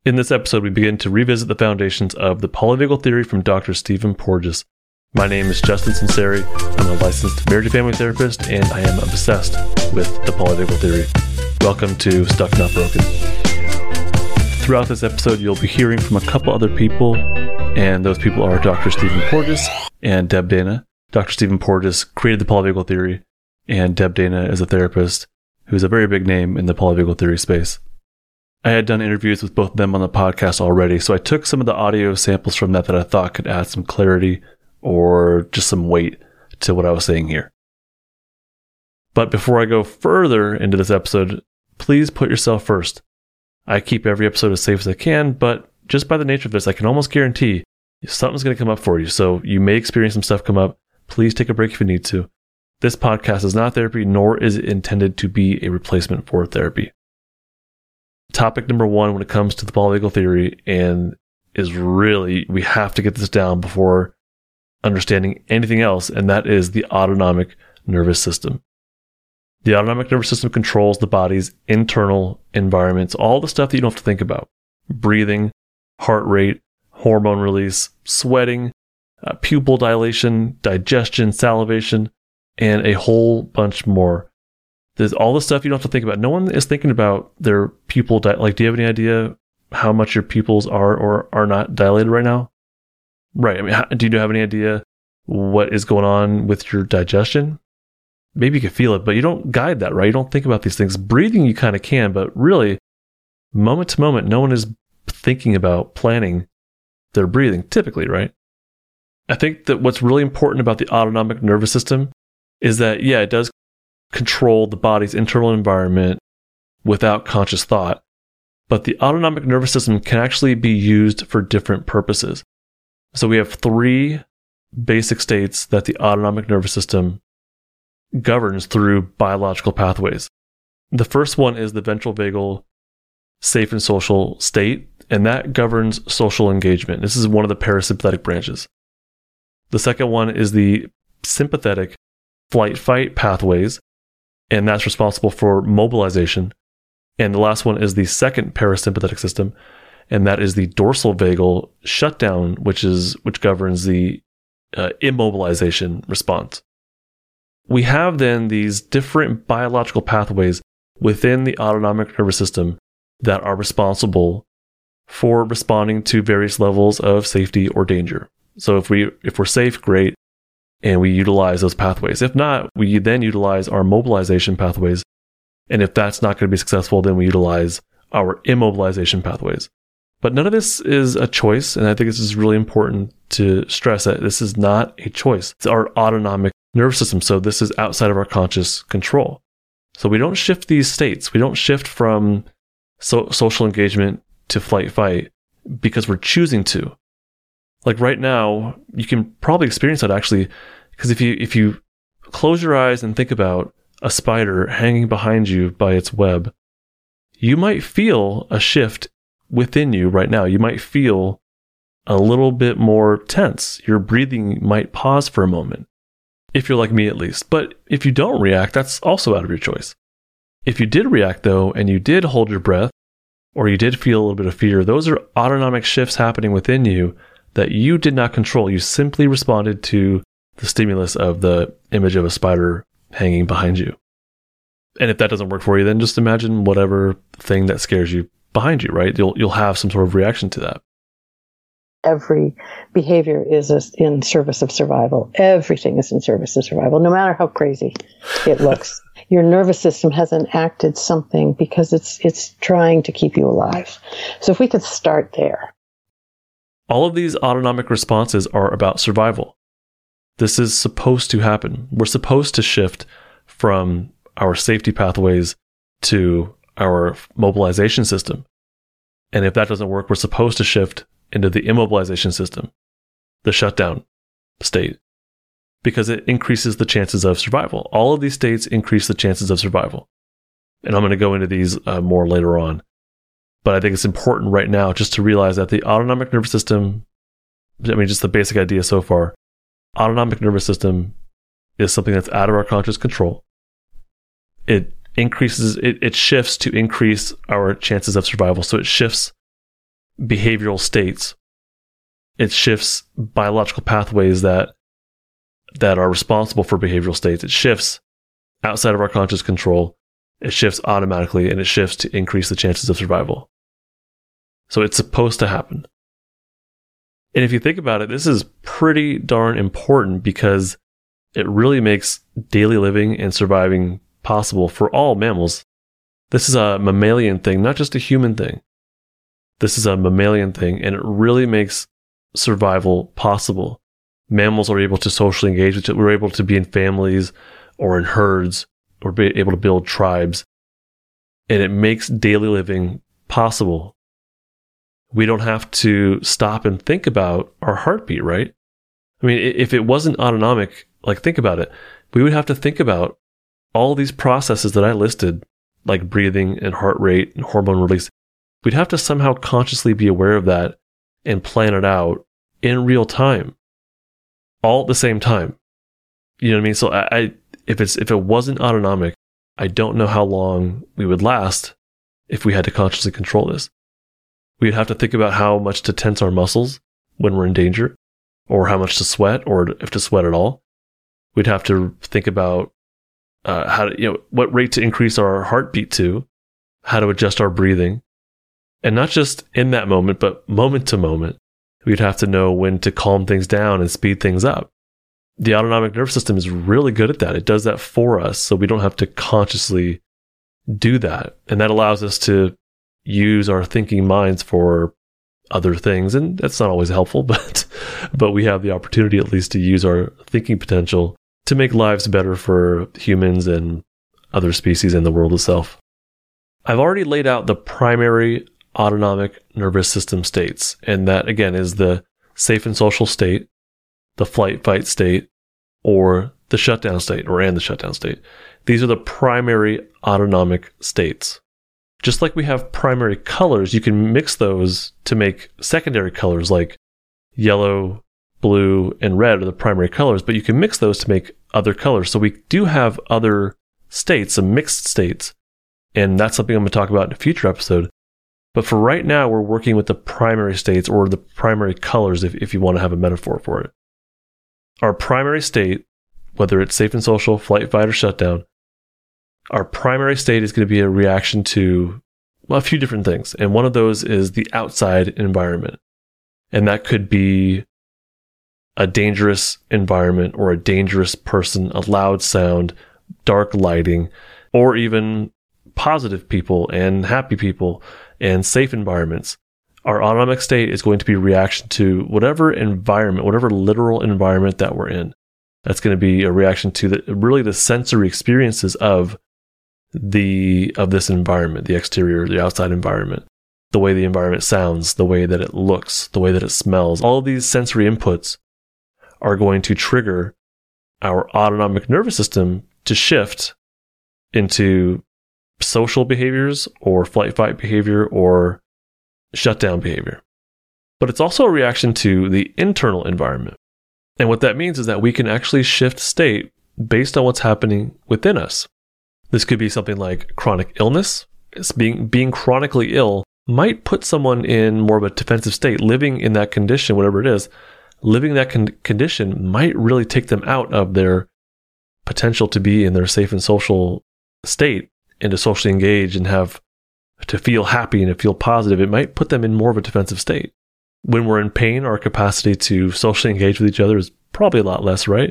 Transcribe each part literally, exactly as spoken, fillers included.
In this episode, we begin to revisit the foundations of the polyvagal theory from Doctor Stephen Porges. My name is Justin Sinceri. I'm a licensed marriage and family therapist, and I am obsessed with the polyvagal theory. Welcome to Stuck Not Broken. Throughout this episode, you'll be hearing from a couple other people, and those people are Doctor Stephen Porges and Deb Dana. Doctor Stephen Porges created the polyvagal theory, and Deb Dana is a therapist who's a very big name in the polyvagal theory space. I had done interviews with both of them on the podcast already, so I took some of the audio samples from that that I thought could add some clarity or just some weight to what I was saying here. But before I go further into this episode, please put yourself first. I keep every episode as safe as I can, but just by the nature of this, I can almost guarantee something's going to come up for you. So you may experience some stuff come up. Please take a break if you need to. This podcast is not therapy, nor is it intended to be a replacement for therapy. Topic number one when it comes to the polyvagal theory, and is really, we have to get this down before understanding anything else, and that is the autonomic nervous system. The autonomic nervous system controls the body's internal environments, all the stuff that you don't have to think about. Breathing, heart rate, hormone release, sweating, uh, pupil dilation, digestion, salivation, and a whole bunch more. There's all the stuff you don't have to think about. No one is thinking about their pupil. Di- like, do you have any idea how much your pupils are or are not dilated right now? Right. I mean, how, do you have any idea what is going on with your digestion? Maybe you can feel it, but you don't guide that, right? You don't think about these things. Breathing, you kind of can, but really, moment to moment, no one is thinking about planning their breathing, typically, right? I think that what's really important about the autonomic nervous system is that, yeah, it does control the body's internal environment without conscious thought, but the autonomic nervous system can actually be used for different purposes. So we have three basic states that the autonomic nervous system governs through biological pathways. The first one is the ventral vagal safe and social state, and that governs social engagement. This is one of the parasympathetic branches. The second one is the sympathetic flight-fight pathways, and that's responsible for mobilization. And the last one is the second parasympathetic system, and that is the dorsal vagal shutdown, which is which governs the uh, immobilization response. We have then these different biological pathways within the autonomic nervous system that are responsible for responding to various levels of safety or danger. So if we if we're safe, great, and we utilize those pathways. If not, we then utilize our mobilization pathways. And if that's not going to be successful, then we utilize our immobilization pathways. But none of this is a choice, and I think this is really important to stress that this is not a choice. It's our autonomic nervous system, so this is outside of our conscious control. So we don't shift these states. We don't shift from so- social engagement to flight-fight because we're choosing to. Like right now, you can probably experience that actually, because if you if you close your eyes and think about a spider hanging behind you by its web, you might feel a shift within you right now. You might feel a little bit more tense. Your breathing might pause for a moment, if you're like me at least. But if you don't react, that's also out of your choice. If you did react though, and you did hold your breath, or you did feel a little bit of fear, those are autonomic shifts happening within you that you did not control. You simply responded to the stimulus of the image of a spider hanging behind you. And if that doesn't work for you, then just imagine whatever thing that scares you behind you, right? You'll you'll have some sort of reaction to that. Every behavior is in service of survival. Everything is in service of survival, no matter how crazy it looks. Your nervous system has enacted something because it's it's trying to keep you alive. So if we could start there. All of these autonomic responses are about survival. This is supposed to happen. We're supposed to shift from our safety pathways to our mobilization system. And if that doesn't work, we're supposed to shift into the immobilization system, the shutdown state, because it increases the chances of survival. All of these states increase the chances of survival. And I'm going to go into these uh, more later on. But I think it's important right now just to realize that the autonomic nervous system, I mean, just the basic idea so far, autonomic nervous system is something that's out of our conscious control. It increases, it, it shifts to increase our chances of survival. So it shifts behavioral states. It shifts biological pathways that that are responsible for behavioral states. It shifts outside of our conscious control. It shifts automatically, and it shifts to increase the chances of survival. So it's supposed to happen. And if you think about it, this is pretty darn important because it really makes daily living and surviving possible for all mammals. This is a mammalian thing, not just a human thing. This is a mammalian thing, and it really makes survival possible. Mammals are able to socially engage with each other. We're able to be in families or in herds or be able to build tribes. And it makes daily living possible. We don't have to stop and think about our heartbeat, right? I mean, if it wasn't autonomic, like think about it, we would have to think about all these processes that I listed, like breathing and heart rate and hormone release. We'd have to somehow consciously be aware of that and plan it out in real time, all at the same time. You know what I mean? So I, I if it's if it wasn't autonomic, I don't know how long we would last if we had to consciously control this. We'd have to think about how much to tense our muscles when we're in danger, or how much to sweat, or if to sweat at all. We'd have to think about uh, how to, you know, what rate to increase our heartbeat to, how to adjust our breathing, and not just in that moment, but moment to moment. We'd have to know when to calm things down and speed things up. The autonomic nervous system is really good at that. It does that for us, so we don't have to consciously do that. And that allows us to use our thinking minds for other things. And that's not always helpful, but but we have the opportunity at least to use our thinking potential to make lives better for humans and other species in the world itself. I've already laid out the primary autonomic nervous system states, and that again is the safe and social state, the flight fight state, or the shutdown state, or and the shutdown state. These are the primary autonomic states. Just like we have primary colors, you can mix those to make secondary colors, like yellow, blue, and red are the primary colors, but you can mix those to make other colors. So we do have other states, some mixed states, and that's something I'm going to talk about in a future episode. But for right now, we're working with the primary states, or the primary colors, if, if you want to have a metaphor for it. Our primary state, whether it's safe and social, flight, fight, or shutdown, our primary state is going to be a reaction to, well, a few different things. And one of those is the outside environment. And that could be a dangerous environment, or a dangerous person, a loud sound, dark lighting, or even positive people and happy people and safe environments. Our autonomic state is going to be a reaction to whatever environment, whatever literal environment that we're in. That's going to be a reaction to the really the sensory experiences of the of this environment, the exterior, the outside environment, the way the environment sounds, the way that it looks, the way that it smells. All of these sensory inputs are going to trigger our autonomic nervous system to shift into social behaviors, or flight fight behavior, or shutdown behavior. But it's also a reaction to the internal environment. And what that means is that we can actually shift state based on what's happening within us. This could be something like chronic illness. It's being being chronically ill might put someone in more of a defensive state. Living in that condition, whatever it is, living that con- condition might really take them out of their potential to be in their safe and social state, and to socially engage and have to feel happy and to feel positive. It might put them in more of a defensive state. When we're in pain, our capacity to socially engage with each other is probably a lot less, right?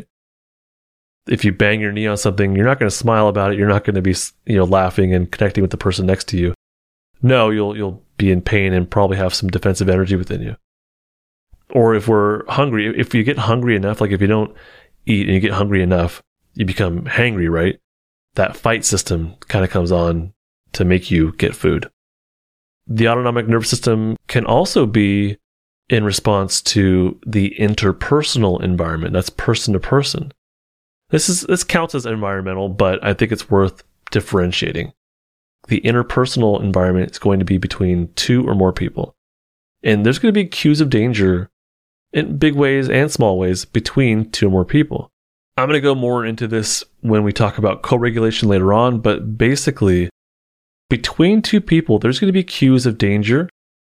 If you bang your knee on something, you're not going to smile about it. You're not going to be, you know, laughing and connecting with the person next to you. No, you'll you'll be in pain and probably have some defensive energy within you. Or if we're hungry, if you get hungry enough, like if you don't eat and you get hungry enough, you become hangry, right? That fight system kind of comes on to make you get food. The autonomic nervous system can also be in response to the interpersonal environment. That's person to person. This is this counts as environmental, but I think it's worth differentiating. The interpersonal environment is going to be between two or more people. And there's going to be cues of danger in big ways and small ways between two or more people. I'm going to go more into this when we talk about co-regulation later on, but basically, between two people, there's going to be cues of danger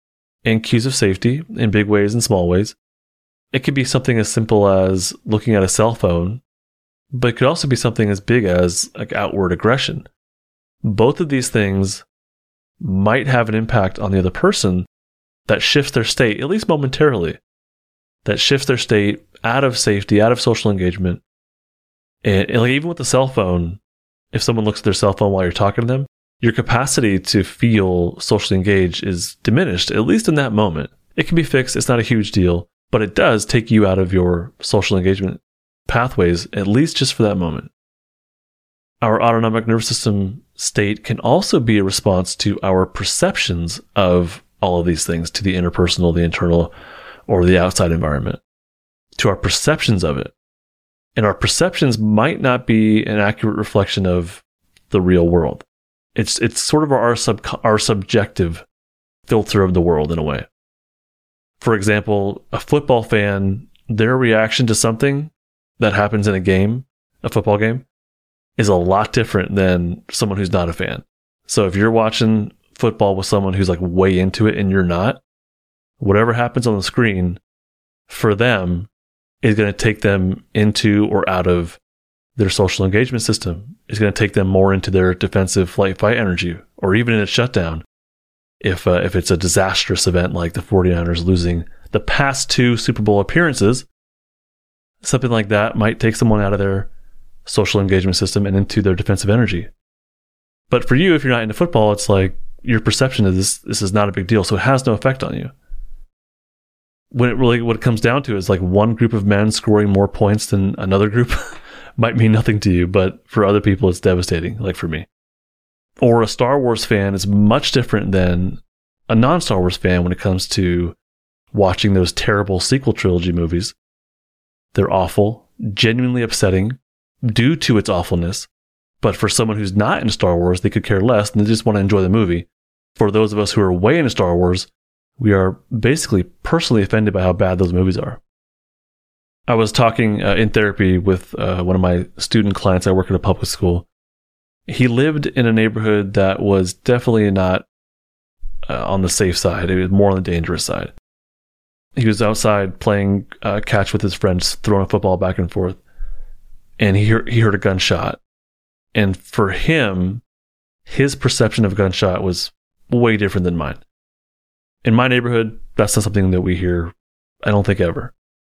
and cues of safety in big ways and small ways. It could be something as simple as looking at a cell phone, but it could also be something as big as like outward aggression. Both of these things might have an impact on the other person that shifts their state, at least momentarily, that shifts their state out of safety, out of social engagement. And, and like even with the cell phone, if someone looks at their cell phone while you're talking to them, your capacity to feel socially engaged is diminished, at least in that moment. It can be fixed. It's not a huge deal, but it does take you out of your social engagement pathways, at least just for that moment. Our autonomic nervous system state can also be a response to our perceptions of all of these things, to the interpersonal, the internal, or the outside environment, to our perceptions of it. And our perceptions might not be an accurate reflection of the real world. It's it's sort of our sub our subjective filter of the world in a way. For example, a football fan, their reaction to something that happens in a game, a football game, is a lot different than someone who's not a fan. So if you're watching football with someone who's like way into it and you're not, whatever happens on the screen for them is going to take them into or out of their social engagement system. It's going to take them more into their defensive flight fight energy, or even in a shutdown. If uh, if it's a disastrous event like the 49ers losing the past two Super Bowl appearances, something like that might take someone out of their social engagement system and into their defensive energy. But for you, if you're not into football, it's like your perception of this, this is not a big deal, so it has no effect on you. When it really, what it comes down to is like one group of men scoring more points than another group might mean nothing to you, but for other people, it's devastating, like for me. Or a Star Wars fan is much different than a non-Star Wars fan when it comes to watching those terrible sequel trilogy movies. They're awful, genuinely upsetting due to its awfulness. But for someone who's not into Star Wars, they could care less and they just want to enjoy the movie. For those of us who are way into Star Wars, we are basically personally offended by how bad those movies are. I was talking uh, in therapy with uh, one of my student clients. I work at a public school. He lived in a neighborhood that was definitely not uh, on the safe side. It was more on the dangerous side. He was outside playing uh, catch with his friends, throwing a football back and forth, and he heard, he heard a gunshot. And for him, his perception of a gunshot was way different than mine. In my neighborhood, that's not something that we hear, I don't think, ever.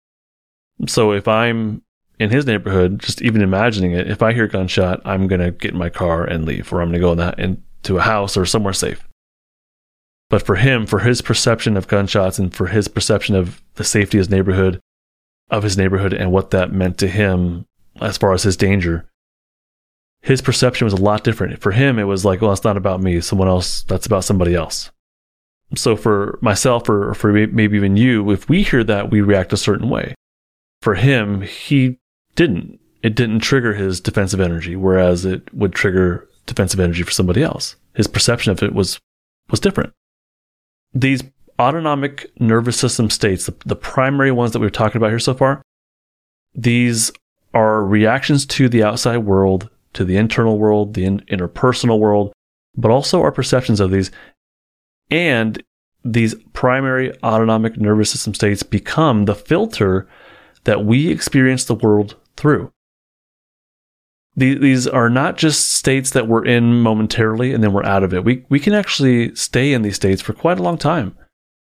So if I'm in his neighborhood, just even imagining it, if I hear a gunshot, I'm going to get in my car and leave, or I'm going to go in that into a house or somewhere safe. But for him, for his perception of gunshots and for his perception of the safety of his neighborhood, of his neighborhood and what that meant to him as far as his danger, his perception was a lot different. For him, it was like, well, it's not about me. Someone else, that's about somebody else. So for myself or for maybe even you, if we hear that, we react a certain way. For him, he didn't. It didn't trigger his defensive energy, whereas it would trigger defensive energy for somebody else. His perception of it was was different. These autonomic nervous system states, the, the primary ones that we've talked about here so far, these are reactions to the outside world, to the internal world, the in, interpersonal world, but also our perceptions of these. And these primary autonomic nervous system states become the filter that we experience the world through. These, these are not just states that we're in momentarily and then we're out of it. We, we can actually stay in these states for quite a long time.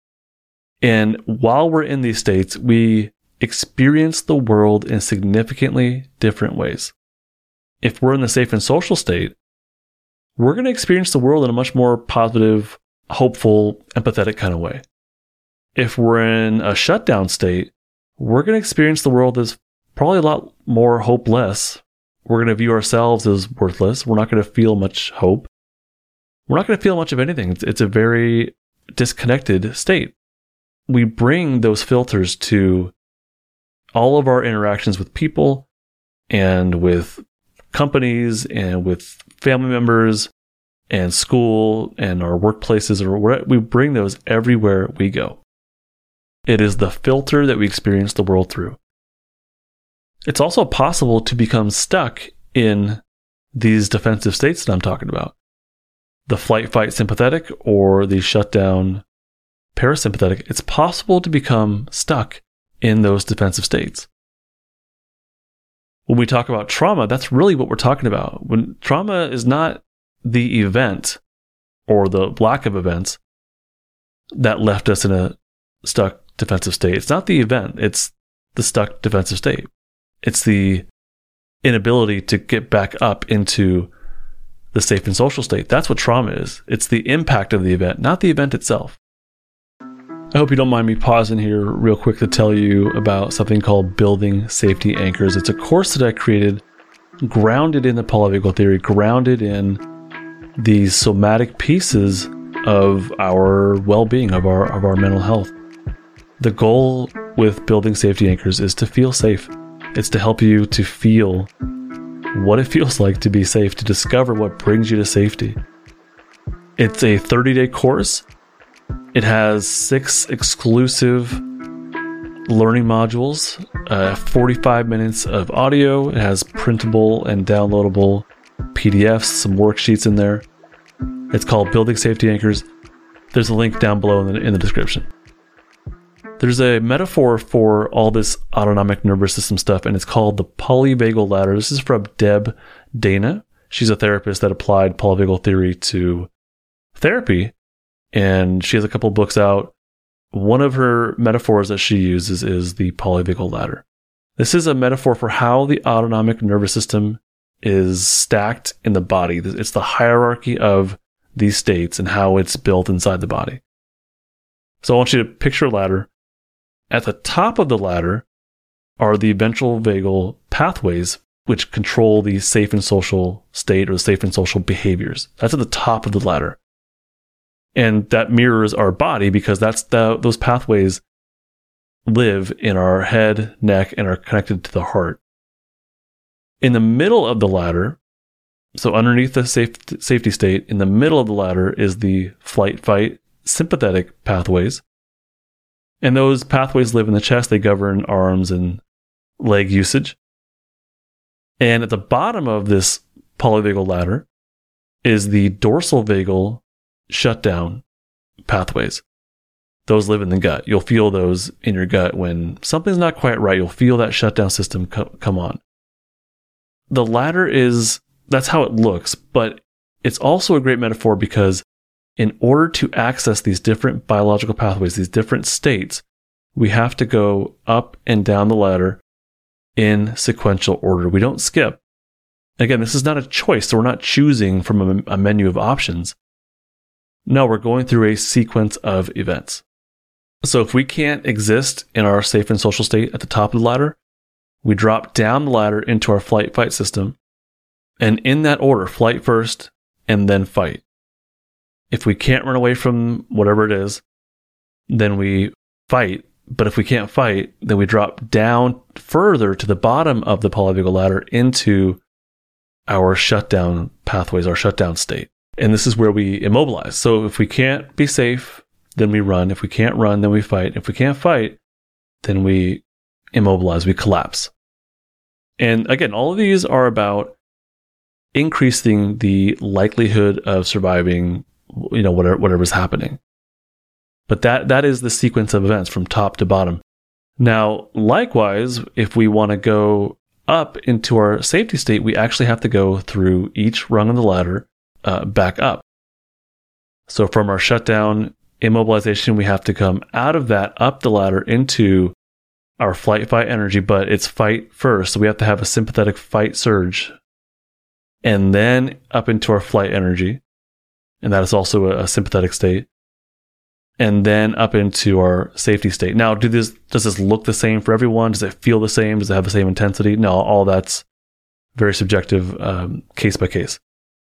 And while we're in these states, we experience the world in significantly different ways. If we're in the safe and social state, we're going to experience the world in a much more positive, hopeful, empathetic kind of way. If we're in a shutdown state, we're going to experience the world as probably a lot more hopeless. We're going to view ourselves as worthless. We're not going to feel much hope. We're not going to feel much of anything. It's, it's a very disconnected state. We bring those filters to all of our interactions with people and with companies and with family members and school and our workplaces, or where we bring those everywhere we go. It is the filter that we experience the world through. It's also possible to become stuck in these defensive states that I'm talking about. The flight, fight, sympathetic, or the shutdown, parasympathetic, it's possible to become stuck in those defensive states. When we talk about trauma, that's really what we're talking about. When trauma is not the event or the lack of events that left us in a stuck defensive state. It's not the event, it's the stuck defensive state. It's the inability to get back up into the safe and social state. That's what trauma is. It's the impact of the event, not the event itself. I hope you don't mind me pausing here real quick to tell you about something called Building Safety Anchors. It's a course that I created grounded in the polyvagal theory, grounded in the somatic pieces of our well-being, of our of our mental health. The goal with Building Safety Anchors is to feel safe. It's to help you to feel what it feels like to be safe, to discover what brings you to safety. It's a thirty-day course. It has six exclusive learning modules, uh, forty-five minutes of audio. It has printable and downloadable P D Fs, some worksheets in there. It's called Building Safety Anchors. There's a link down below in the, in the description. There's a metaphor for all this autonomic nervous system stuff, and it's called the polyvagal ladder. This is from Deb Dana. She's a therapist that applied polyvagal theory to therapy, and she has a couple books out. One of her metaphors that she uses is the polyvagal ladder. This is a metaphor for how the autonomic nervous system is stacked in the body. It's the hierarchy of these states and how it's built inside the body. So I want you to picture a ladder. At the top of the ladder are the ventral vagal pathways, which control the safe and social state or the safe and social behaviors. That's at the top of the ladder. And that mirrors our body because that's the, those pathways live in our head, neck, and are connected to the heart. In the middle of the ladder, so underneath the safe, safety state, in the middle of the ladder is the flight-fight sympathetic pathways. And those pathways live in the chest. They govern arms and leg usage. And at the bottom of this polyvagal ladder is the dorsal vagal shutdown pathways. Those live in the gut. You'll feel those in your gut when something's not quite right. You'll feel that shutdown system co- come on. The ladder is, that's how it looks, but it's also a great metaphor because in order to access these different biological pathways, these different states, we have to go up and down the ladder in sequential order. We don't skip. Again, this is not a choice, so we're not choosing from a, a menu of options. No, we're going through a sequence of events. So if we can't exist in our safe and social state at the top of the ladder, we drop down the ladder into our flight-fight system, and in that order, flight first, and then fight. If we can't run away from whatever it is, then we fight. But if we can't fight, then we drop down further to the bottom of the polyvagal ladder into our shutdown pathways, our shutdown state. And this is where we immobilize. So if we can't be safe, then we run. If we can't run, then we fight. If we can't fight, then we immobilize, we collapse. And again, all of these are about increasing the likelihood of surviving, you know, whatever whatever's happening. But that that is the sequence of events from top to bottom. Now, likewise, if we want to go up into our safety state, we actually have to go through each rung of the ladder uh, back up. So from our shutdown immobilization, we have to come out of that up the ladder into our flight fight energy, but it's fight first. So we have to have a sympathetic fight surge and then up into our flight energy. And that is also a, a sympathetic state. And then up into our safety state. Now, do this, does this look the same for everyone? Does it feel the same? Does it have the same intensity? No, all that's very subjective, um, case by case.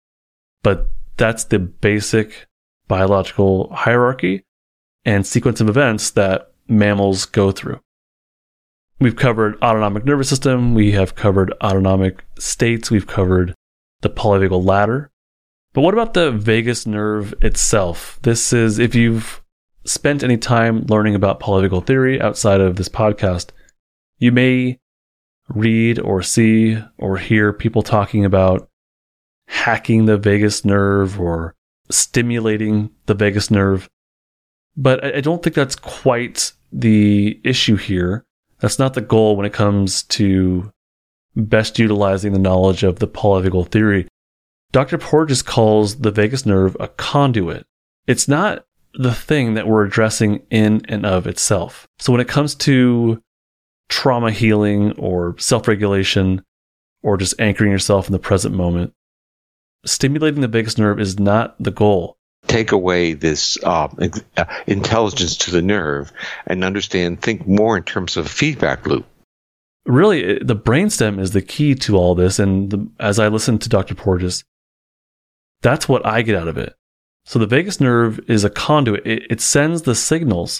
But that's the basic biological hierarchy and sequence of events that mammals go through. We've covered autonomic nervous system. We have covered autonomic states. We've covered the polyvagal ladder. But what about the vagus nerve itself? This is, if you've spent any time learning about polyvagal theory outside of this podcast, you may read or see or hear people talking about hacking the vagus nerve or stimulating the vagus nerve. But I don't think that's quite the issue here. That's not the goal when it comes to best utilizing the knowledge of the polyvagal theory. Doctor Porges calls the vagus nerve a conduit. It's not the thing that we're addressing in and of itself. So when it comes to trauma healing or self-regulation or just anchoring yourself in the present moment, stimulating the vagus nerve is not the goal. Take away this um, uh, intelligence to the nerve and understand, think more in terms of a feedback loop. Really, the brainstem is the key to all this. And the, as I listen to Doctor Porges, that's what I get out of it. So the vagus nerve is a conduit. It, it sends the signals,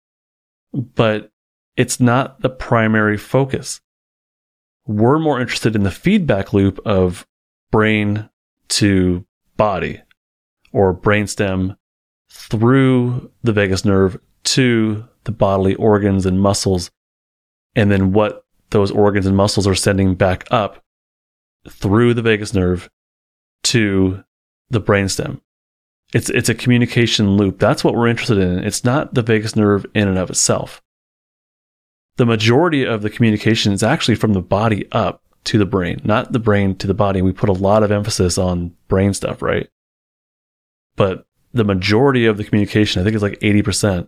but it's not the primary focus. We're more interested in the feedback loop of brain to body, or brainstem through the vagus nerve to the bodily organs and muscles, and then what those organs and muscles are sending back up through the vagus nerve to the brainstem. It's it's a communication loop. That's what we're interested in. It's not the vagus nerve in and of itself. The majority of the communication is actually from the body up to the brain, not the brain to the body. We put a lot of emphasis on brain stuff, right? But the majority of the communication, I think it's like eighty percent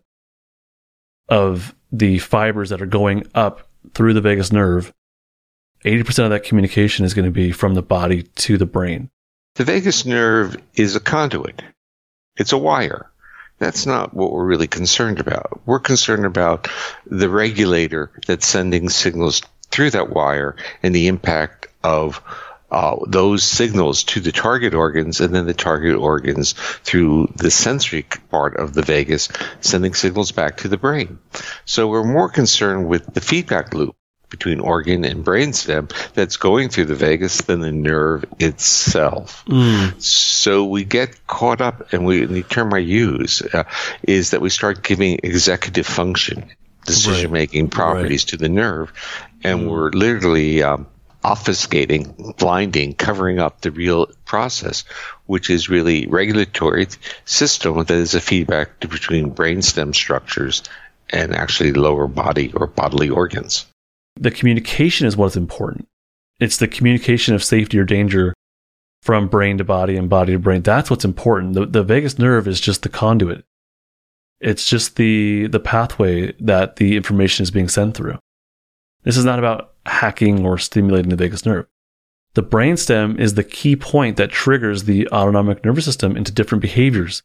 of the fibers that are going up through the vagus nerve, eighty percent of that communication is going to be from the body to the brain. The vagus nerve is a conduit. It's a wire. That's not what we're really concerned about. We're concerned about the regulator that's sending signals through that wire and the impact of uh, those signals to the target organs, and then the target organs through the sensory part of the vagus sending signals back to the brain. So we're more concerned with the feedback loop between organ and brainstem that's going through the vagus than the nerve itself. Mm. So we get caught up, and we, the term I use uh, is that we start giving executive function, decision-making right. properties right. to the nerve, and mm. we're literally um, obfuscating, blinding, covering up the real process, which is really regulatory system that is a feedback between brainstem structures and actually lower body or bodily organs. The communication is what's important. It's the communication of safety or danger from brain to body and body to brain. That's what's important. The, the vagus nerve is just the conduit. It's just the the pathway that the information is being sent through. This is not about hacking or stimulating the vagus nerve. The brainstem is the key point that triggers the autonomic nervous system into different behaviors,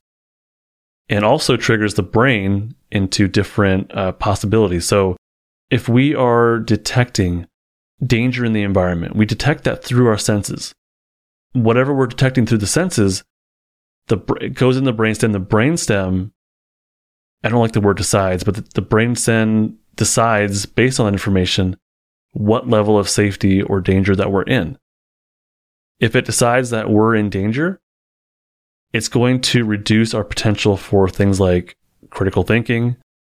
and also triggers the brain into different uh, possibilities. So if we are detecting danger in the environment, we detect that through our senses. Whatever we're detecting through the senses, the it goes in the brainstem. The brainstem, I don't like the word decides, but the, the brainstem decides based on that information what level of safety or danger that we're in. If it decides that we're in danger, it's going to reduce our potential for things like critical thinking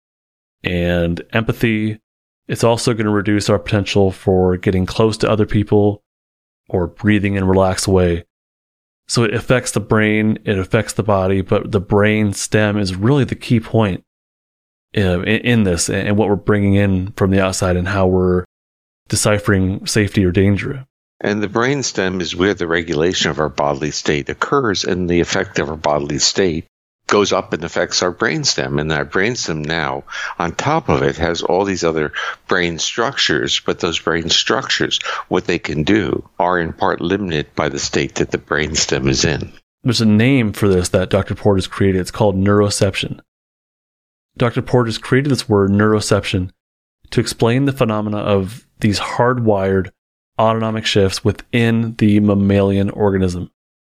and empathy. It's also going to reduce our potential for getting close to other people or breathing in a relaxed way. So it affects the brain, it affects the body, but the brain stem is really the key point in, in this, and what we're bringing in from the outside and how we're deciphering safety or danger. And the brainstem is where the regulation of our bodily state occurs, and the effect of our bodily state goes up and affects our brainstem. And our brainstem now, on top of it, has all these other brain structures, but those brain structures, what they can do, are in part limited by the state that the brainstem is in. There's a name for this that Doctor Porges created. It's called neuroception. Doctor Porges created this word, neuroception, to explain the phenomena of these hardwired autonomic shifts within the mammalian organism.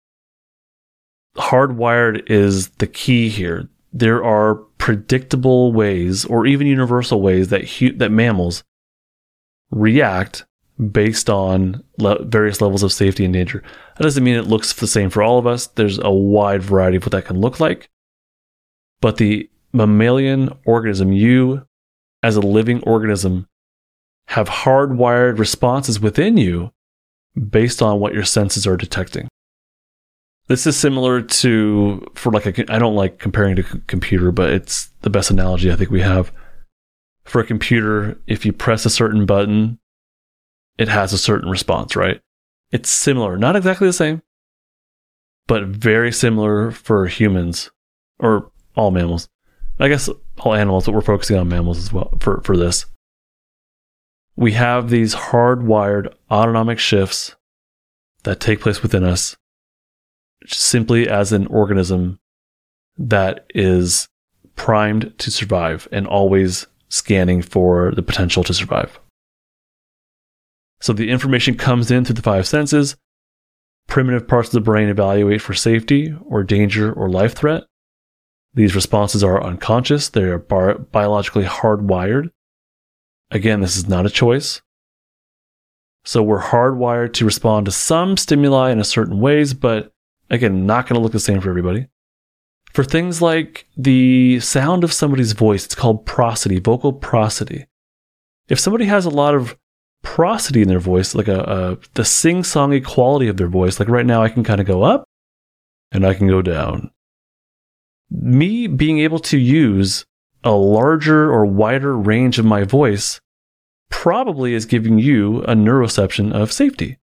Hardwired is the key here. There are predictable ways, or even universal ways, that hu- that mammals react based on le- various levels of safety and danger. That doesn't mean it looks the same for all of us. There's a wide variety of what that can look like. But the mammalian organism, you as a living organism, have hardwired responses within you based on what your senses are detecting. This is similar to, for like a, I don't like comparing to a computer, but it's the best analogy I think we have. For a computer, if you press a certain button, it has a certain response, right? It's similar, not exactly the same, but very similar for humans, or all mammals. I guess all animals, but we're focusing on mammals as well for, for this. We have these hardwired autonomic shifts that take place within us simply as an organism that is primed to survive and always scanning for the potential to survive. So the information comes in through the five senses. Primitive parts of the brain evaluate for safety or danger or life threat. These responses are unconscious. They are bi- biologically hardwired. Again, this is not a choice. So we're hardwired to respond to some stimuli in a certain ways, but again, not going to look the same for everybody. For things like the sound of somebody's voice, it's called prosody, vocal prosody. If somebody has a lot of prosody in their voice, like a, a the sing-songy quality of their voice, like right now I can kind of go up and I can go down. Me being able to use a larger or wider range of my voice probably is giving you a neuroception of safety.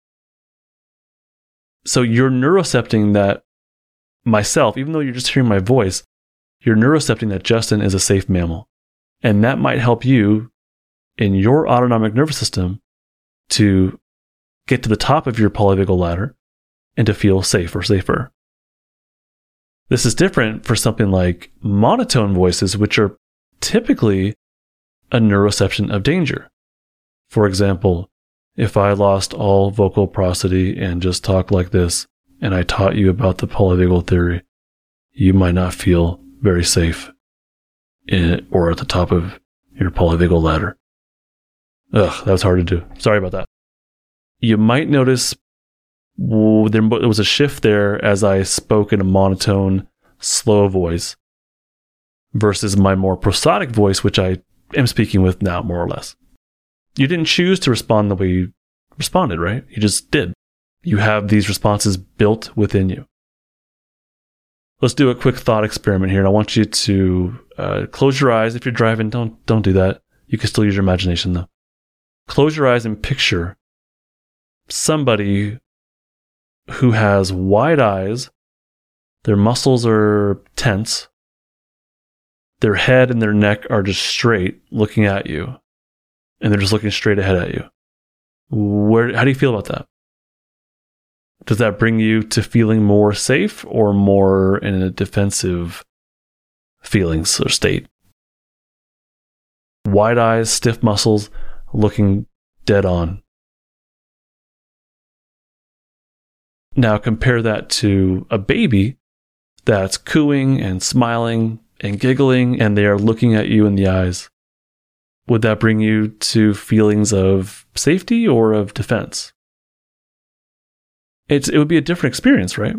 So you're neurocepting that myself, even though you're just hearing my voice, you're neurocepting that Justin is a safe mammal. And that might help you in your autonomic nervous system to get to the top of your polyvagal ladder and to feel safe or safer. This is different for something like monotone voices, which are typically a neuroception of danger. For example, if I lost all vocal prosody and just talk like this, and I taught you about the polyvagal theory, you might not feel very safe in it or at the top of your polyvagal ladder. Ugh, that was hard to do. Sorry about that. You might notice well, there was a shift there as I spoke in a monotone, slow voice versus my more prosodic voice, which I am speaking with now, more or less. You didn't choose to respond the way you responded, right? You just did. You have these responses built within you. Let's do a quick thought experiment here. And I want you to uh, close your eyes. If you're driving, don't don't do that. You can still use your imagination, though. Close your eyes and picture somebody who has wide eyes. Their muscles are tense. Their head and their neck are just straight, looking at you. And they're just looking straight ahead at you. Where? How do you feel about that? Does that bring you to feeling more safe or more in a defensive feelings or state? Wide eyes, stiff muscles, looking dead on. Now compare that to a baby that's cooing and smiling and giggling, and they are looking at you in the eyes. Would that bring you to feelings of safety or of defense? It's, it would be a different experience, right?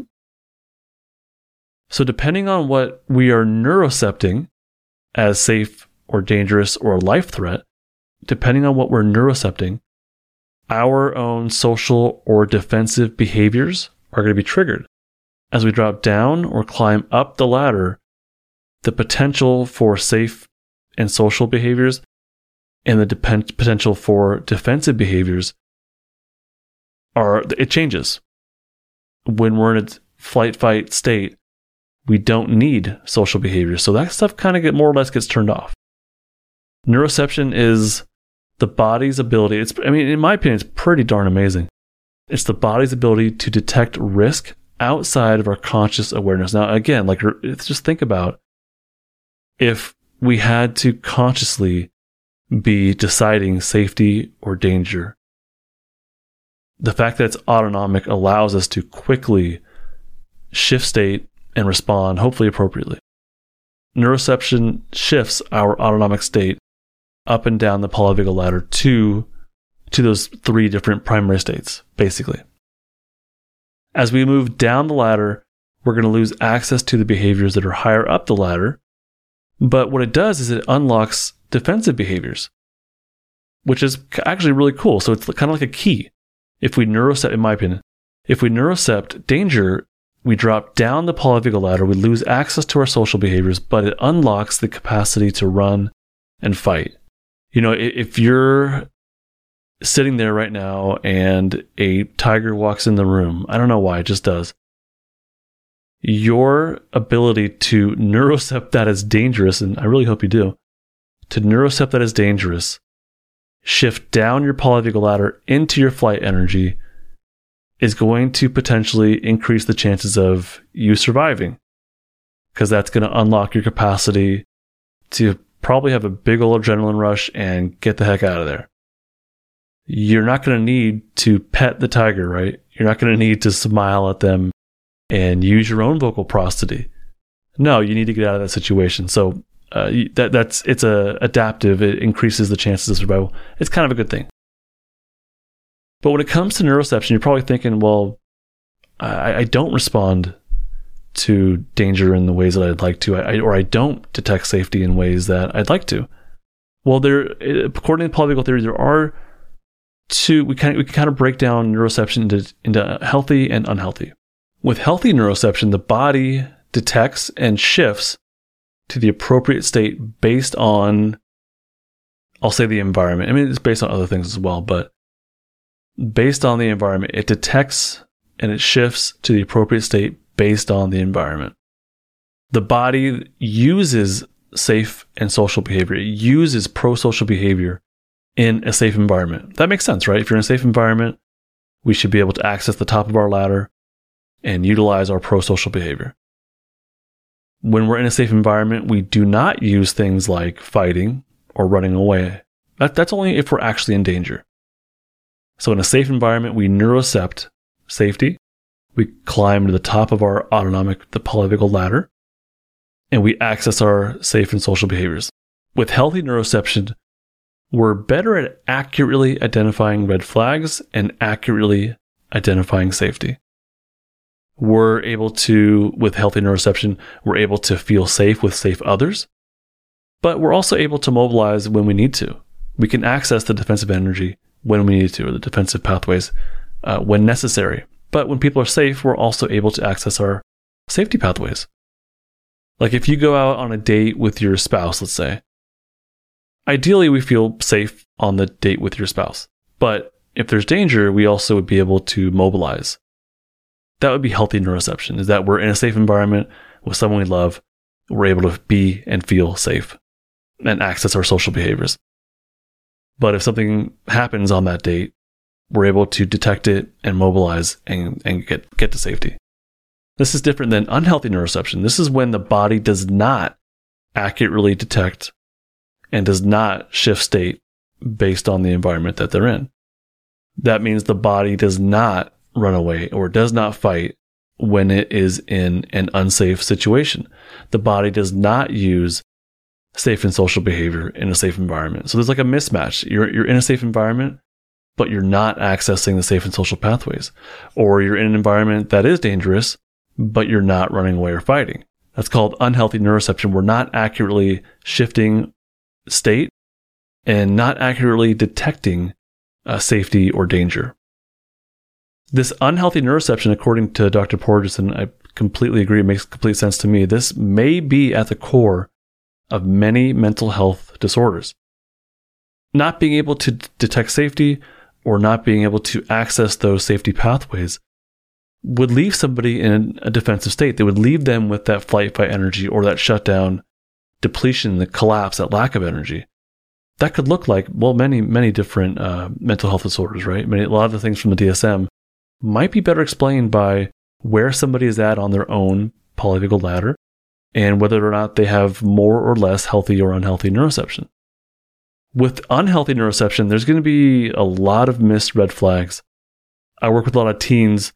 So depending on what we are neurocepting as safe or dangerous or life threat, depending on what we're neurocepting, our own social or defensive behaviors are going to be triggered. As we drop down or climb up the ladder, the potential for safe and social behaviors and the depend- potential for defensive behaviors are, it changes. When we're in a flight fight state, we don't need social behaviors. So that stuff kind of get more or less gets turned off. Neuroception is the body's ability. It's, I mean, in my opinion, it's pretty darn amazing. It's the body's ability to detect risk outside of our conscious awareness. Now, again, like, just think about if we had to consciously be deciding safety or danger. The fact that it's autonomic allows us to quickly shift state and respond, hopefully appropriately. Neuroception shifts our autonomic state up and down the polyvagal ladder to, to those three different primary states, basically. As we move down the ladder, we're going to lose access to the behaviors that are higher up the ladder. But what it does is it unlocks defensive behaviors, which is actually really cool. So it's kind of like a key. If we neurocept, in my opinion, if we neurocept danger, we drop down the polyvagal ladder, we lose access to our social behaviors, but it unlocks the capacity to run and fight. You know, if you're sitting there right now and a tiger walks in the room, I don't know why, it just does. Your ability to neurocept that as dangerous, and I really hope you do, to neurocept that as dangerous, shift down your polyvagal ladder into your flight energy, is going to potentially increase the chances of you surviving, because that's going to unlock your capacity to probably have a big old adrenaline rush and get the heck out of there. You're not going to need to pet the tiger, right? You're not going to need to smile at them and use your own vocal prosody. No, you need to get out of that situation. So uh, that that's it's a adaptive. It increases the chances of survival. It's kind of a good thing. But when it comes to neuroception, you're probably thinking, well, I, I don't respond to danger in the ways that I'd like to, I, or I don't detect safety in ways that I'd like to. Well, there, according to polyvagal theory, there are two. We can we can kind of break down neuroception into into healthy and unhealthy. With healthy neuroception, the body detects and shifts to the appropriate state based on, I'll say, the environment. I mean, it's based on other things as well, but based on the environment, it detects and it shifts to the appropriate state based on the environment. The body uses safe and social behavior. It uses pro-social behavior in a safe environment. That makes sense, right? If you're in a safe environment, we should be able to access the top of our ladder and utilize our pro-social behavior. When we're in a safe environment, we do not use things like fighting or running away. That, that's only if we're actually in danger. So in a safe environment, we neurocept safety. We climb to the top of our autonomic, the polyvagal ladder, and we access our safe and social behaviors. With healthy neuroception, we're better at accurately identifying red flags and accurately identifying safety. We're able to, with healthy neuroception, we're able to feel safe with safe others, but we're also able to mobilize when we need to. We can access the defensive energy when we need to, or the defensive pathways uh, when necessary. But when people are safe, we're also able to access our safety pathways. Like if you go out on a date with your spouse, let's say, ideally we feel safe on the date with your spouse. But if there's danger, we also would be able to mobilize. That would be healthy neuroception, is that we're in a safe environment with someone we love. We're able to be and feel safe and access our social behaviors. But if something happens on that date, we're able to detect it and mobilize and, and get, get to safety. This is different than unhealthy neuroception. This is when the body does not accurately detect and does not shift state based on the environment that they're in. That means the body does not run away or does not fight when it is in an unsafe situation. The body does not use safe and social behavior in a safe environment. So there's like a mismatch. You're you're in a safe environment, but you're not accessing the safe and social pathways. Or you're in an environment that is dangerous, but you're not running away or fighting. That's called unhealthy neuroception. We're not accurately shifting state and not accurately detecting uh, safety or danger. This unhealthy neuroception, according to Doctor Porges, and I completely agree, it makes complete sense to me, this may be at the core of many mental health disorders. Not being able to d- detect safety or not being able to access those safety pathways would leave somebody in a defensive state. They would leave them with that flight fight energy or that shutdown, depletion, the collapse, that lack of energy. That could look like, well, many, many different uh, mental health disorders, right? I mean, a lot of the things from the D S M might be better explained by where somebody is at on their own polyvagal ladder and whether or not they have more or less healthy or unhealthy neuroception. With unhealthy neuroception, there's going to be a lot of missed red flags. I work with a lot of teens,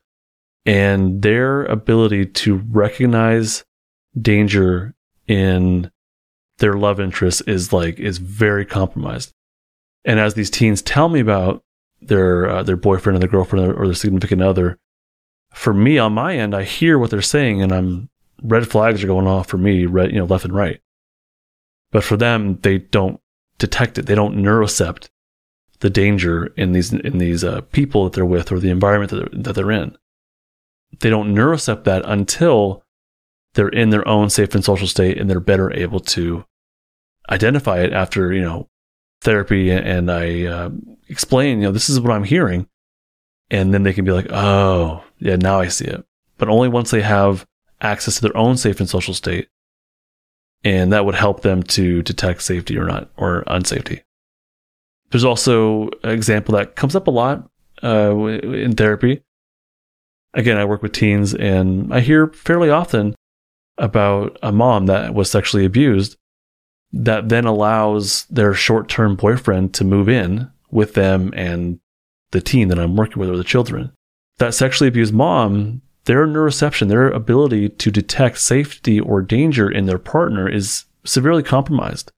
and their ability to recognize danger in their love interest is like is very compromised. And as these teens tell me about their uh, their boyfriend or their girlfriend or their significant other, for me on my end, I hear what they're saying, and I'm red flags are going off for me, red, you know, left and right. But for them, they don't detect it. They don't neurocept the danger in these in these uh, people that they're with or the environment that they're, that they're in. they don't neurocept that until they're in their own safe and social state and they're better able to identify it after, you know, therapy. And I uh, explain, you know, this is what I'm hearing. And then they can be like, oh, yeah, now I see it. But only once they have access to their own safe and social state. And that would help them to detect safety or not, or unsafety. There's also an example that comes up a lot uh, in therapy. Again, I work with teens, and I hear fairly often about a mom that was sexually abused that then allows their short-term boyfriend to move in with them and the teen that I'm working with, or the children. That sexually abused mom, their neuroception, their ability to detect safety or danger in their partner is severely compromised.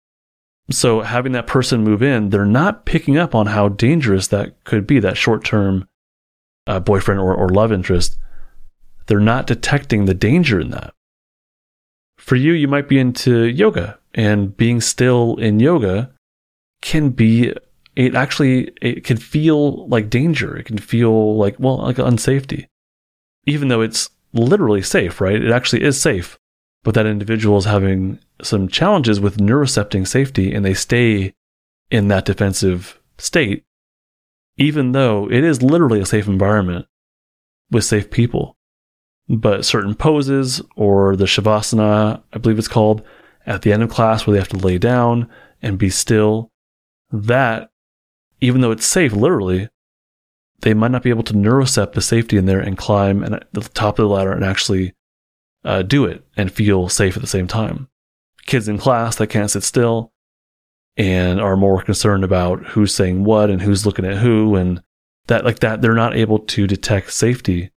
So having that person move in, they're not picking up on how dangerous that could be, that short-term uh, boyfriend or, or love interest. They're not detecting the danger in that. For you, you might be into yoga, and being still in yoga can be, it actually, it can feel like danger. It can feel like, well, like unsafety. Even though it's literally safe, right? It actually is safe. But that individual is having some challenges with neurocepting safety, and they stay in that defensive state, even though it is literally a safe environment with safe people. But certain poses, or the Shavasana, I believe it's called, at the end of class where they have to lay down and be still, that, even though it's safe literally, they might not be able to neurocept the safety in there and climb at the top of the ladder and actually uh, do it and feel safe at the same time. Kids in class that can't sit still and are more concerned about who's saying what and who's looking at who, and that like that, they're not able to detect safety,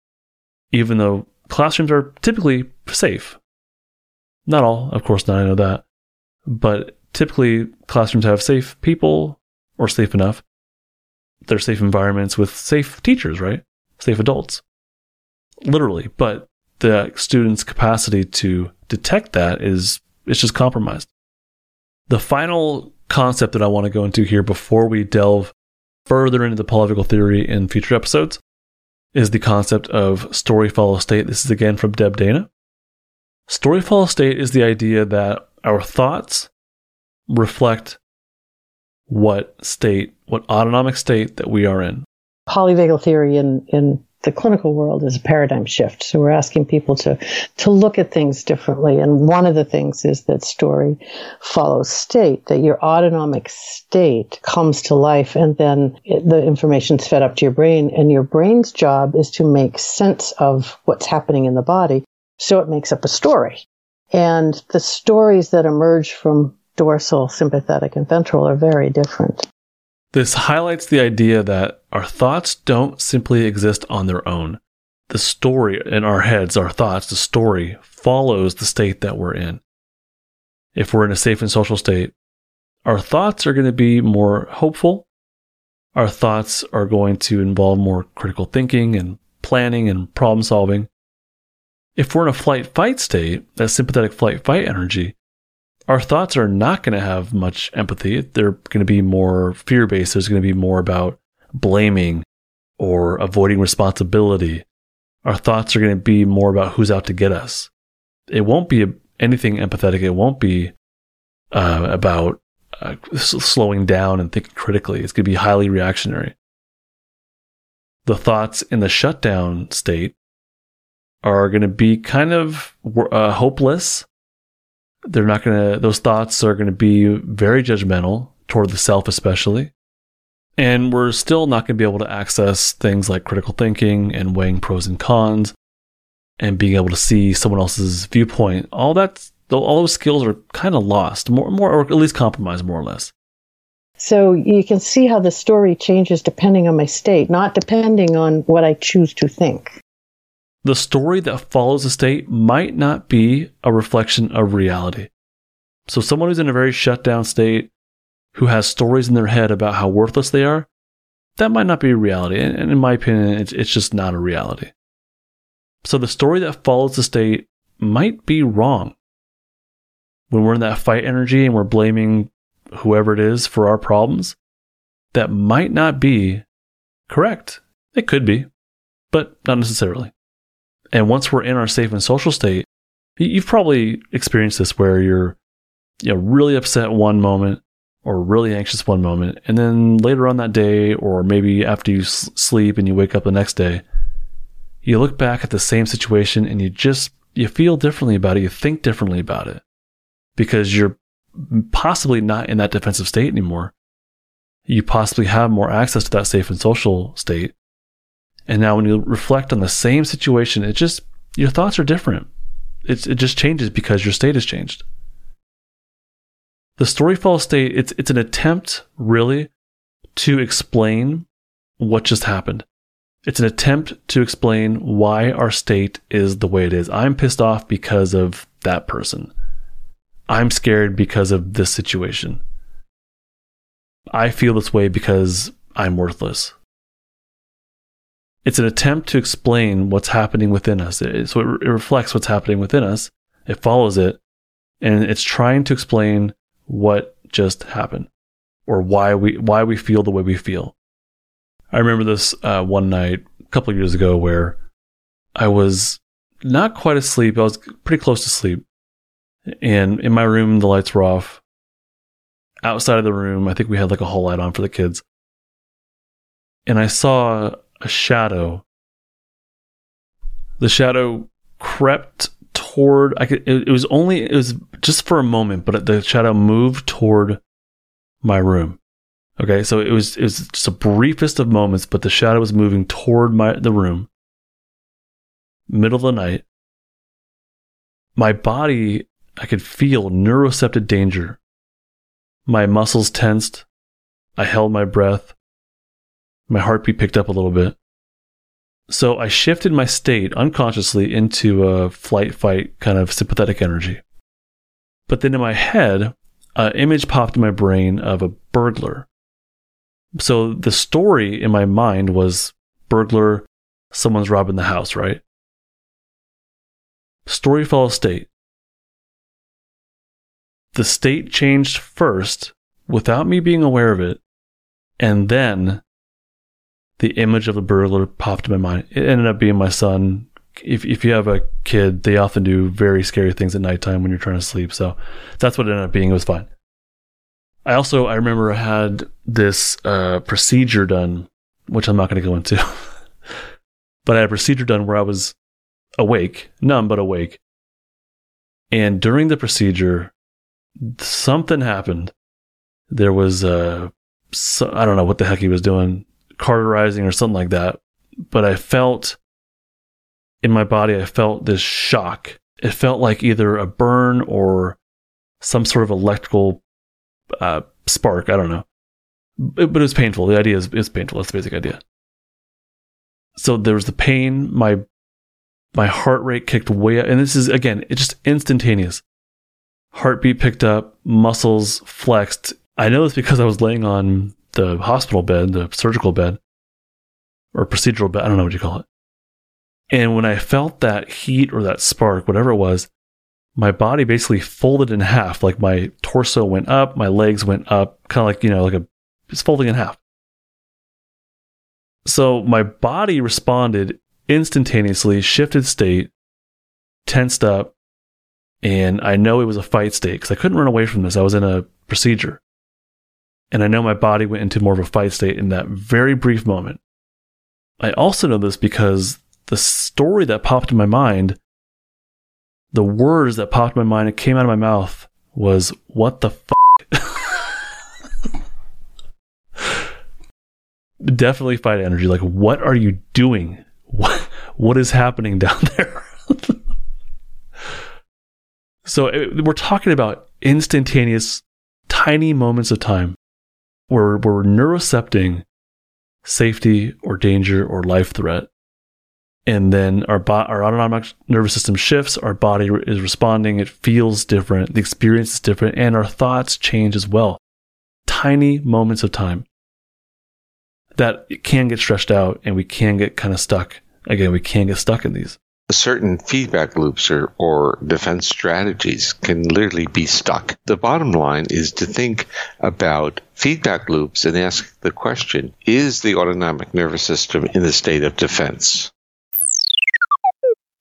even though classrooms are typically safe. Not all, of course not, I know that. But typically classrooms have safe people, or safe enough. They're safe environments with safe teachers, right? Safe adults. Literally. But the student's capacity to detect that is, it's just compromised. The final concept that I want to go into here before we delve further into the polyvagal theory in future episodes is the concept of story follow state. This is again from Deb Dana. Story follow state is the idea that our thoughts reflect what state, what autonomic state that we are in. Polyvagal theory in, in the clinical world is a paradigm shift. So we're asking people to, to look at things differently. And one of the things is that story follows state, that your autonomic state comes to life, and then it, the information's fed up to your brain, and your brain's job is to make sense of what's happening in the body. So it makes up a story. And the stories that emerge from dorsal, sympathetic, and ventral are very different. This highlights the idea that our thoughts don't simply exist on their own. The story in our heads, our thoughts, the story follows the state that we're in. If we're in a safe and social state, our thoughts are going to be more hopeful. Our thoughts are going to involve more critical thinking and planning and problem solving. If we're in a flight-fight state, that sympathetic flight-fight energy, our thoughts are not going to have much empathy. They're going to be more fear-based. There's going to be more about blaming or avoiding responsibility. Our thoughts are going to be more about who's out to get us. It won't be anything empathetic. It won't be uh, about uh, s- slowing down and thinking critically. It's going to be highly reactionary. The thoughts in the shutdown state are going to be kind of uh, hopeless. They're not going to, those thoughts are going to be very judgmental toward the self, especially. And we're still not going to be able to access things like critical thinking and weighing pros and cons and being able to see someone else's viewpoint. All that, all those skills are kind of lost, more, more, or at least compromised, more or less. So you can see how the story changes depending on my state, not depending on what I choose to think. The story that follows a state might not be a reflection of reality. So someone who's in a very shut down state, who has stories in their head about how worthless they are, that might not be a reality. And in my opinion, it's, it's just not a reality. So the story that follows the state might be wrong. When we're in that fight energy and we're blaming whoever it is for our problems, that might not be correct. It could be. but not necessarily. And once we're in our safe and social state, you've probably experienced this where you're, you know, really upset one moment or really anxious one moment, and then later on that day, or maybe after you s- sleep and you wake up the next day, you look back at the same situation and you just, you feel differently about it, you think differently about it, because you're possibly not in that defensive state anymore. You possibly have more access to that safe and social state. And now when you reflect on the same situation, it just, your thoughts are different. It's, it just changes because your state has changed. The storyfall state, it's it's an attempt, really, to explain what just happened. It's an attempt to explain why our state is the way it is. I'm pissed off because of that person. I'm scared because of this situation. I feel this way because I'm worthless. It's an attempt to explain what's happening within us. It, so it, it reflects what's happening within us. It follows it. And it's trying to explain what just happened, or why we why we feel the way we feel. I remember this uh, one night a couple of years ago where I was not quite asleep. I was pretty close to sleep. And in my room, the lights were off. Outside of the room, I think we had like a hall light on for the kids. And I saw a shadow. The shadow crept toward, I could, it, it was only, it was just for a moment, but the shadow moved toward my room. Okay, so it was, it was just the briefest of moments, but the shadow was moving toward my, the room. Middle of the night. My body, I could feel neuroceptive danger. My muscles tensed. I held my breath. My heartbeat picked up a little bit. So I shifted my state unconsciously into a flight, fight kind of sympathetic energy. But then in my head, an image popped in my brain of a burglar. So the story in my mind was burglar, someone's robbing the house, right? Story fell state. The state changed first without me being aware of it, and then the image of the burglar popped in my mind. It ended up being my son. If if you have a kid, they often do very scary things at nighttime when you're trying to sleep. So that's what it ended up being. It was fine. I also, I remember I had this uh, procedure done, which I'm not going to go into. But I had a procedure done where I was awake, numb but awake. And during the procedure, something happened. There was, uh, so, I don't know what the heck he was doing, cauterizing or something like that. But I felt, in my body, I felt this shock. It felt like either a burn or some sort of electrical uh, spark. I don't know. But, but it was painful. The idea is it's painful. That's the basic idea. So there was the pain. My my heart rate kicked way up. And this is, again, it's just instantaneous. Heartbeat picked up. Muscles flexed. I know this because I was laying on the hospital bed, the surgical bed, or procedural bed. I don't know what you call it. And when I felt that heat or that spark, whatever it was, my body basically folded in half. Like my torso went up, my legs went up, kind of like, you know, like a, it's folding in half. So my body responded instantaneously, shifted state, tensed up, and I know it was a fight state because I couldn't run away from this. I was in a procedure. And I know my body went into more of a fight state in that very brief moment. I also know this because the story that popped in my mind, the words that popped in my mind and came out of my mouth was, what the fuck? Definitely fight energy. Like, what are you doing? What, what is happening down there? So it, we're talking about instantaneous, tiny moments of time where we're neurocepting safety or danger or life threat. And then our bo- our autonomic nervous system shifts, our body is responding, it feels different, the experience is different, and our thoughts change as well. Tiny moments of time that can get stretched out, and we can get kind of stuck. Again, we can get stuck in these. Certain feedback loops or, or defense strategies can literally be stuck. The bottom line is to think about feedback loops and ask the question, is the autonomic nervous system in a state of defense?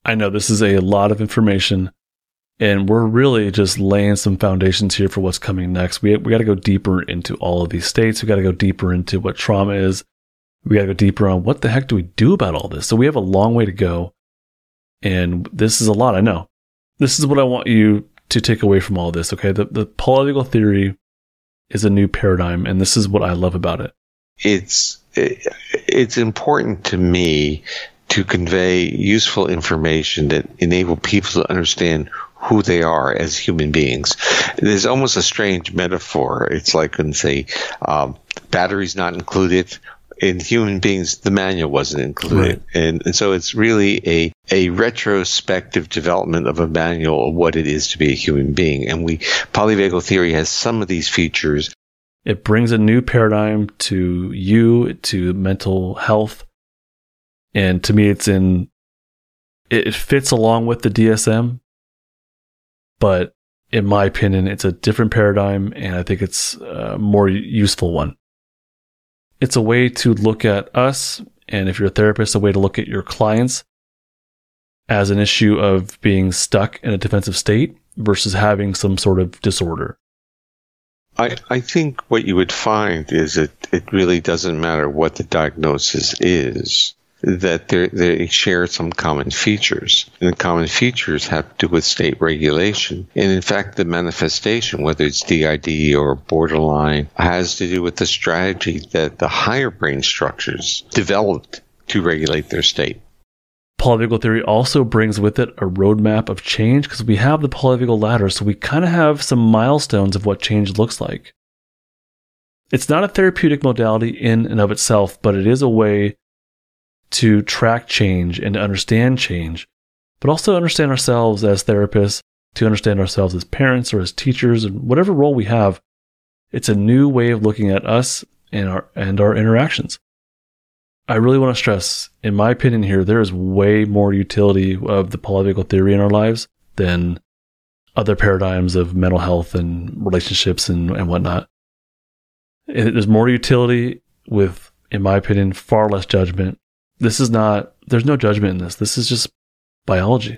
I know this is a lot of information, and we're really just laying some foundations here for what's coming next. We, we got to go deeper into all of these states. We got to go deeper into what trauma is. We got to go deeper on what the heck do we do about all this. So we have a long way to go, and this is a lot, I know. This is what I want you to take away from all this, okay? The, the polyvagal theory is a new paradigm, and this is what I love about it. It's it's important to me to convey useful information that enable people to understand who they are as human beings. There's almost a strange metaphor. It's like when say um, batteries not included. In human beings, the manual wasn't included. Right. And, and so it's really a, a retrospective development of a manual of what it is to be a human being. And we polyvagal theory has some of these features. It brings a new paradigm to you, to mental health. And to me, it's in, it fits along with the D S M. But in my opinion, it's a different paradigm, and I think it's a more useful one. It's a way to look at us, and if you're a therapist, a way to look at your clients as an issue of being stuck in a defensive state versus having some sort of disorder. I, I think what you would find is that it really doesn't matter what the diagnosis is, that they share some common features. And the common features have to do with state regulation. And in fact, the manifestation, whether it's D I D or borderline, has to do with the strategy that the higher brain structures developed to regulate their state. Polyvagal theory also brings with it a roadmap of change, because we have the polyvagal ladder, so we kind of have some milestones of what change looks like. It's not a therapeutic modality in and of itself, but it is a way to track change and to understand change, but also understand ourselves as therapists, to understand ourselves as parents or as teachers, and whatever role we have. It's a new way of looking at us and our and our interactions. I really want to stress, in my opinion here, there is way more utility of the polyvagal theory in our lives than other paradigms of mental health and relationships and, and whatnot. It, there's more utility with, in my opinion, far less judgment. This is not, there's no judgment in this. This is just biology.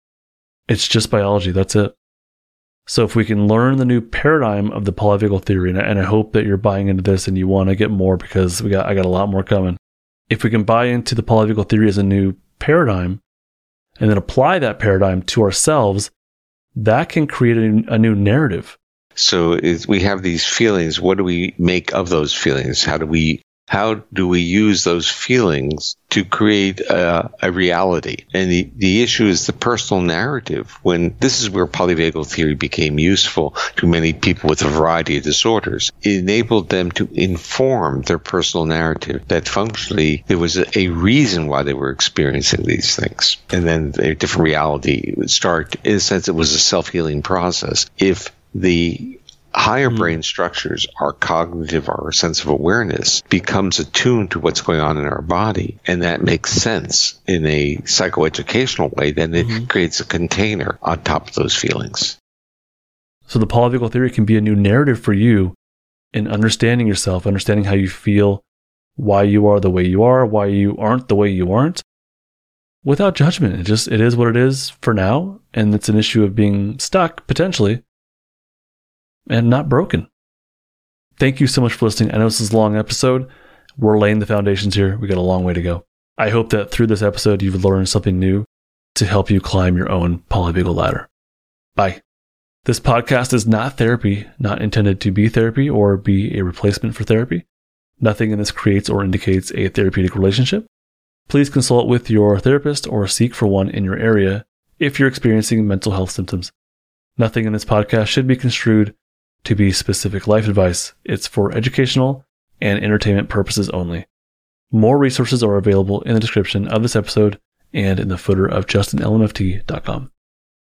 It's just biology. That's it. So if we can learn the new paradigm of the polyvagal theory, and I, and I hope that you're buying into this and you want to get more, because we got, I got a lot more coming. If we can buy into the polyvagal theory as a new paradigm and then apply that paradigm to ourselves, that can create a, a new narrative. So is, we have these feelings. What do we make of those feelings? How do we How do we use those feelings to create a, a reality? And the, the issue is the personal narrative. When this is where polyvagal theory became useful to many people with a variety of disorders. It enabled them to inform their personal narrative that functionally there was a, a reason why they were experiencing these things. And then a different reality would start. In a sense, it was a self-healing process. If the higher brain structures, our cognitive, our sense of awareness, becomes attuned to what's going on in our body, and that makes sense in a psychoeducational way, then it mm-hmm. creates a container on top of those feelings. So the polyvagal theory can be a new narrative for you in understanding yourself, understanding how you feel, why you are the way you are, why you aren't the way you aren't, without judgment. It just, it is what it is for now, and it's an issue of being stuck, potentially, and not broken. Thank you so much for listening. I know this is a long episode. We're laying the foundations here. We got a long way to go. I hope that through this episode, you've learned something new to help you climb your own polyvagal ladder. Bye. This podcast is not therapy, not intended to be therapy or be a replacement for therapy. Nothing in this creates or indicates a therapeutic relationship. Please consult with your therapist or seek for one in your area if you're experiencing mental health symptoms. Nothing in this podcast should be construed to be specific life advice. It's for educational and entertainment purposes only. More resources are available in the description of this episode and in the footer of justin l m f t dot com.